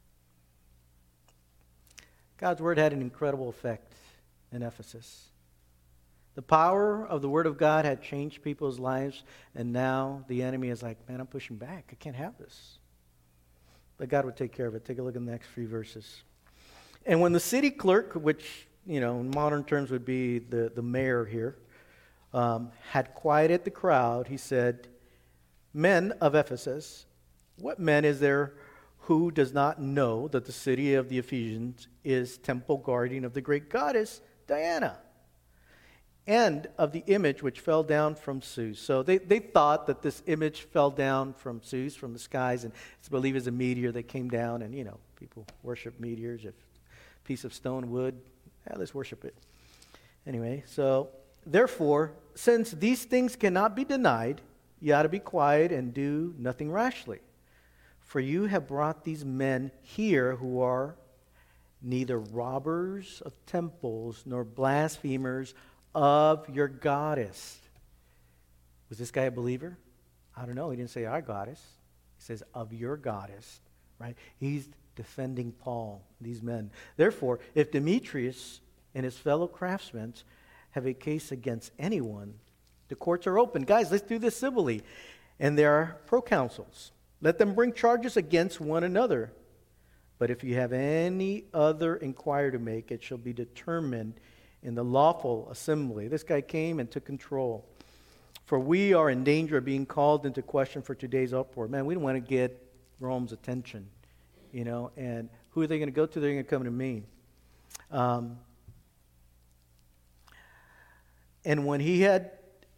God's word had an incredible effect in Ephesus. The power of the word of God had changed people's lives, and now the enemy is like, man, I'm pushing back. I can't have this. But God would take care of it. Take a look at the next few verses. And when the city clerk, which, you know, in modern terms would be the, the mayor here, um, had quieted the crowd, he said, "Men of Ephesus, what man is there who does not know that the city of the Ephesians is temple guardian of the great goddess Diana, and of the image which fell down from Zeus?" So they, they thought that this image fell down from Zeus, from the skies, and it's believed as a meteor that came down, and, you know, people worship meteors. If a piece of stone, wood, yeah, let's worship it. Anyway, so, therefore, since these things cannot be denied, you ought to be quiet and do nothing rashly. For you have brought these men here who are neither robbers of temples nor blasphemers of your goddess. Was this guy a believer? I don't know. He didn't say our goddess. He says of your goddess, right? He's defending Paul, these men. Therefore, if Demetrius and his fellow craftsmen have a case against anyone, the courts are open. Guys, let's do this civilly. And there are proconsuls. Let them bring charges against one another. But if you have any other inquiry to make, it shall be determined in the lawful assembly. This guy came and took control. For we are in danger of being called into question for today's uproar. Man, we don't want to get Rome's attention, you know. And who are they going to go to? They're going to come to me. Um, and when he had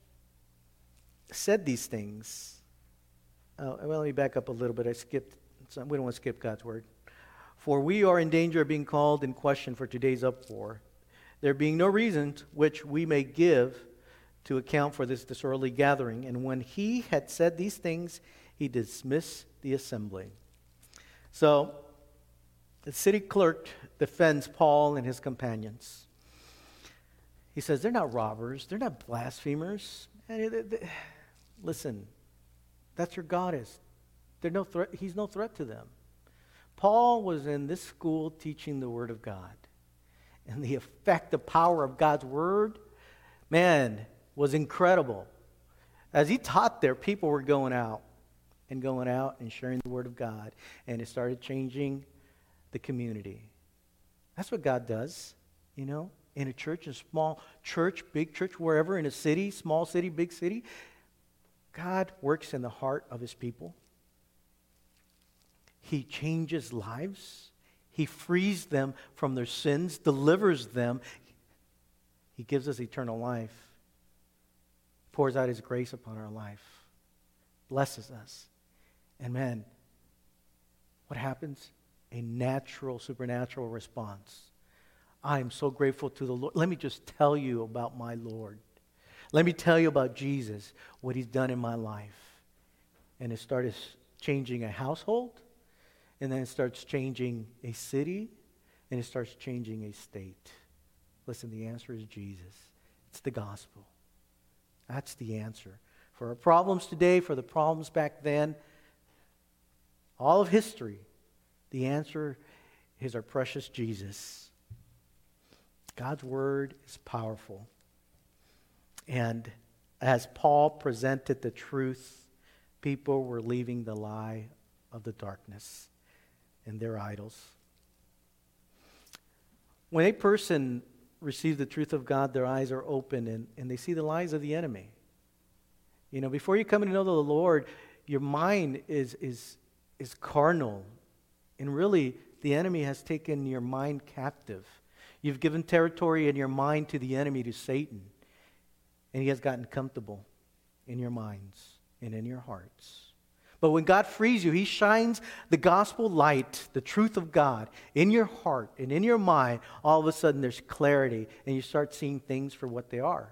said these things, uh, well, let me back up a little bit. I skipped. Some, we don't want to skip God's word. For we are in danger of being called in question for today's uproar, there being no reason which we may give to account for this disorderly gathering. And when he had said these things, he dismissed the assembly. So, the city clerk defends Paul and his companions. He says, they're not robbers, they're not blasphemers. And they, they, listen, that's your goddess. They're no threat, he's no threat to them. Paul was in this school teaching the Word of God. And the effect, the power of God's Word, man, was incredible. As he taught there, people were going out and going out and sharing the Word of God. And it started changing the community. That's what God does, you know, in a church, a small church, big church, wherever, in a city, small city, big city. God works in the heart of his people. He changes lives. He frees them from their sins, delivers them. He gives us eternal life, pours out his grace upon our life, blesses us. And man, what happens? A natural, supernatural response. I am so grateful to the Lord. Let me just tell you about my Lord. Let me tell you about Jesus, what he's done in my life. And it started changing a household, and then it starts changing a city, and it starts changing a state. Listen, the answer is Jesus. It's the gospel. That's the answer. For our problems today, for the problems back then, all of history, the answer is our precious Jesus. God's word is powerful. And as Paul presented the truth, people were leaving the lie of the darkness and their idols. When a person receives the truth of God, their eyes are open and, and they see the lies of the enemy. You know, before you come to know the Lord, your mind is, is, is carnal. And really, the enemy has taken your mind captive. You've given territory in your mind to the enemy, to Satan. And he has gotten comfortable in your minds and in your hearts. But when God frees you, he shines the gospel light, the truth of God, in your heart and in your mind. All of a sudden, there's clarity, and you start seeing things for what they are.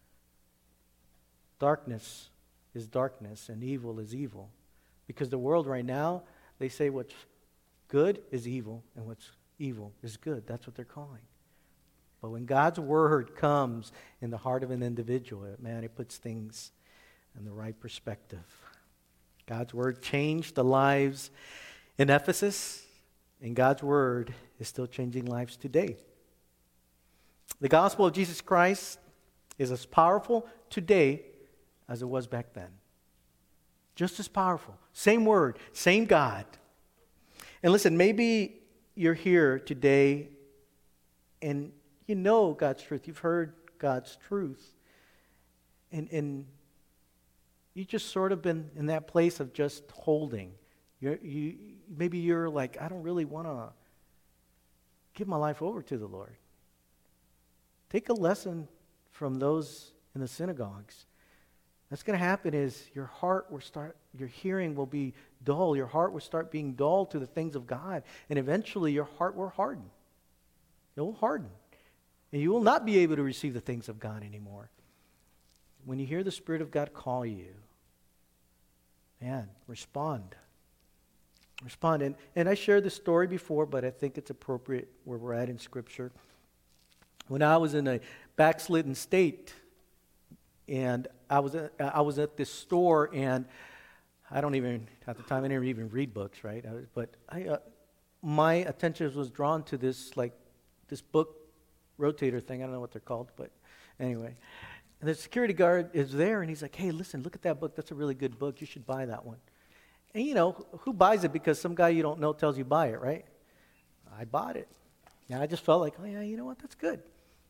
Darkness is darkness, and evil is evil. Because the world right now, they say what's good is evil, and what's evil is good. That's what they're calling. But when God's word comes in the heart of an individual, man, it puts things in the right perspective. God's word changed the lives in Ephesus, and God's word is still changing lives today. The gospel of Jesus Christ is as powerful today as it was back then. Just as powerful. Same word, same God. And listen, maybe you're here today and you know God's truth. You've heard God's truth. And, and you've just sort of been in that place of just holding. You're, you Maybe you're like, I don't really want to give my life over to the Lord. Take a lesson from those in the synagogues. What's going to happen is your heart will start, your hearing will be dull. Your heart will start being dull to the things of God. And eventually your heart will harden. It will harden. And you will not be able to receive the things of God anymore. When you hear the Spirit of God call you, man, respond. Respond. And, and I shared this story before, but I think it's appropriate where we're at in Scripture. When I was in a backslidden state, and I was at, I was at this store, and I don't even, at the time, I didn't even read books, right? I was, but I, uh, my attention was drawn to this, like, this book rotator thing. I don't know what they're called, but anyway. And the security guard is there, and he's like, hey, listen, look at that book. That's a really good book. You should buy that one. And, you know, who buys it because some guy you don't know tells you buy it, right? I bought it. And I just felt like, oh, yeah, you know what? That's good.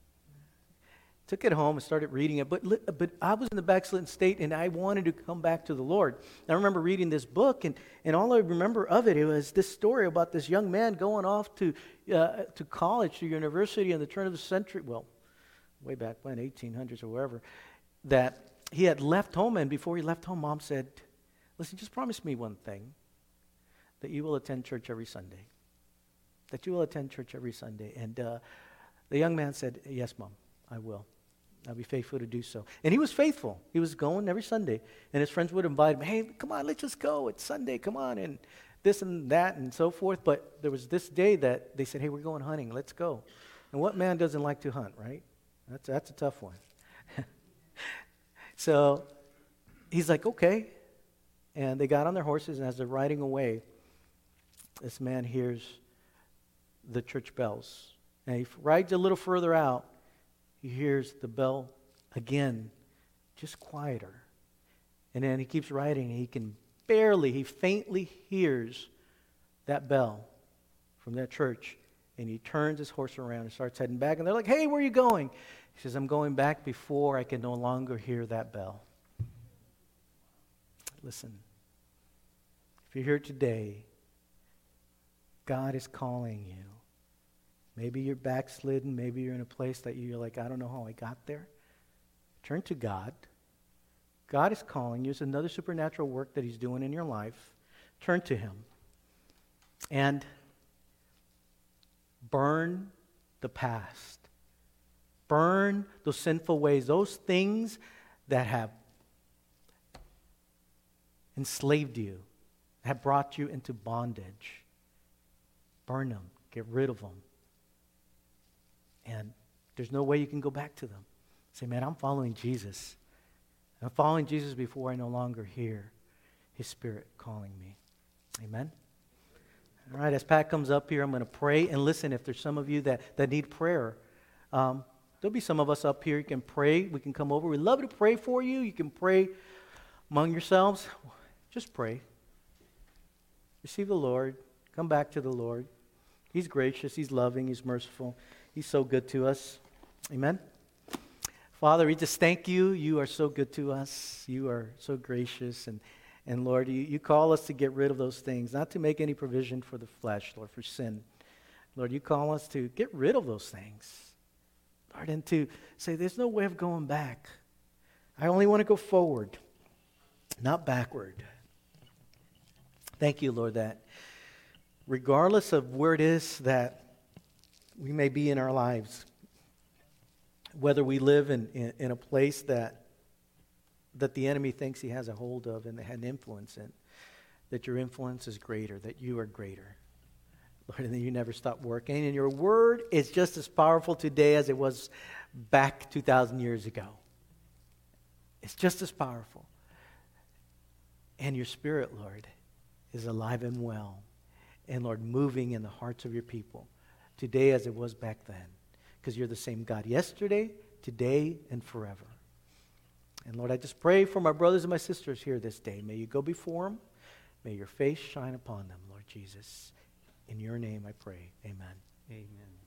Took it home and started reading it. But but I was in the backslidden state, and I wanted to come back to the Lord. And I remember reading this book, and, and all I remember of it, it was this story about this young man going off to uh, to college, to university in the turn of the century, well, way back when, eighteen hundreds or wherever, that he had left home, and before he left home, Mom said, listen, just promise me one thing, that you will attend church every Sunday. that you will attend church every Sunday. And uh, the young man said, yes, Mom, I will. I'll be faithful to do so. And he was faithful. He was going every Sunday. And his friends would invite him, hey, come on, let's just go. It's Sunday, come on. And this and that and so forth. But there was this day that they said, hey, we're going hunting. Let's go. And what man doesn't like to hunt, right? That's, that's a tough one. So he's like, okay. And they got on their horses, and as they're riding away, this man hears the church bells. And he rides a little further out. He hears the bell again, just quieter. And then he keeps riding, and he can barely, he faintly hears that bell from that church. And he turns his horse around and starts heading back. And they're like, hey, where are you going? He says, I'm going back before I can no longer hear that bell. Listen, if you're here today, God is calling you. Maybe you're backslidden. Maybe you're in a place that you're like, I don't know how I got there. Turn to God. God is calling you. It's another supernatural work that he's doing in your life. Turn to him. And burn the past. Burn those sinful ways, those things that have enslaved you, have brought you into bondage. Burn them. Get rid of them. And there's no way you can go back to them. Say, man, I'm following Jesus. I'm following Jesus before I no longer hear his Spirit calling me. Amen? All right, as Pat comes up here, I'm going to pray. And listen, if there's some of you that, that need prayer, um, there'll be some of us up here. You can pray. We can come over. We'd love to pray for you. You can pray among yourselves. Just pray. Receive the Lord. Come back to the Lord. He's gracious. He's loving. He's merciful. He's so good to us. Amen. Father, we just thank you. You are so good to us. You are so gracious. And, and Lord, you, you call us to get rid of those things, not to make any provision for the flesh, Lord, for sin. Lord, you call us to get rid of those things. Lord, and to say there's no way of going back. I only want to go forward, not backward. Thank you, Lord, that regardless of where it is that we may be in our lives, whether we live in, in, in a place that that the enemy thinks he has a hold of and they had an influence in, that your influence is greater, that you are greater. Lord, and that you never stop working. And your word is just as powerful today as it was back two thousand years ago. It's just as powerful. And your Spirit, Lord, is alive and well. And Lord, moving in the hearts of your people today as it was back then. Because you're the same God yesterday, today, and forever. And Lord, I just pray for my brothers and my sisters here this day. May you go before them. May your face shine upon them, Lord Jesus. In your name I pray. Amen. Amen.